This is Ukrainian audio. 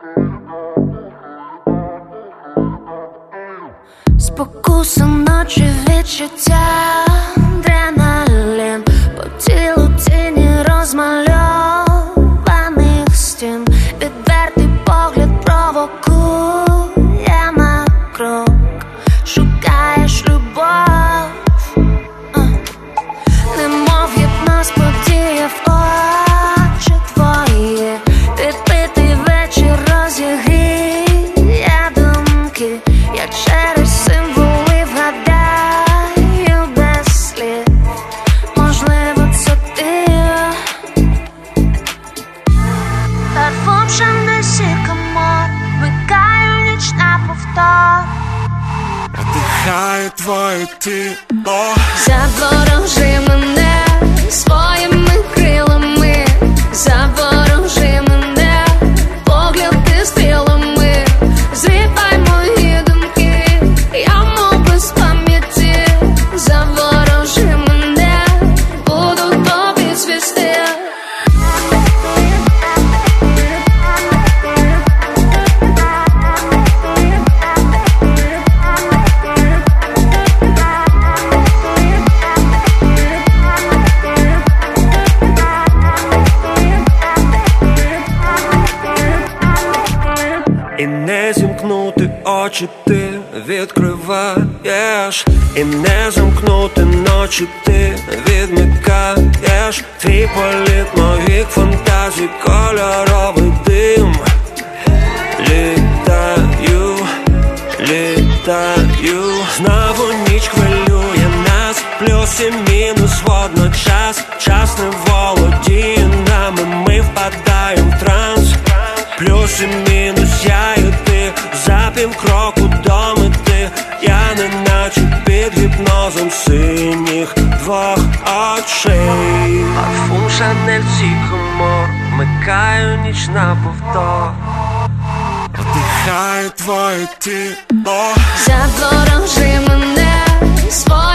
Спокуса ночі, відчуття, адреналін, по тілу тіні розмальованих стін. Відвертий погляд провокує на крок. Шукаєш любов, немов гіпноз подіяв очі твої. Підпитий вечір розігріє думки. Я через символи вгадаю без слів. Можливо, це ти. Парфум Шанель Сікамор, вмикаю ніч на повтор. Вдихаю твоє тіло. Заворожи мене своїми крилами, заворожи мене погляди стрілами. Зріпай мої думки, я мов без пам'яті. Заворожи мене, буду тобі звісти. І не зімкнути очі ти відкриваєш, і не замкнути ночі ти відмикаєш. Твій політ моїх фантазій, кольоровий дим. Літаю, літаю. Знову ніч хвилює нас, плюс і мінус водночас. Час не володіє нами, ми впадаємо в транс. Плюс і мінус, я і ти, за півкроку до мети. Я неначе під гіпнозом синіх двох очей. Парфум Шанель Сікамор, вмикаю ніч на повтор. Вдихаю твоє тіло. Заворожи мене своїми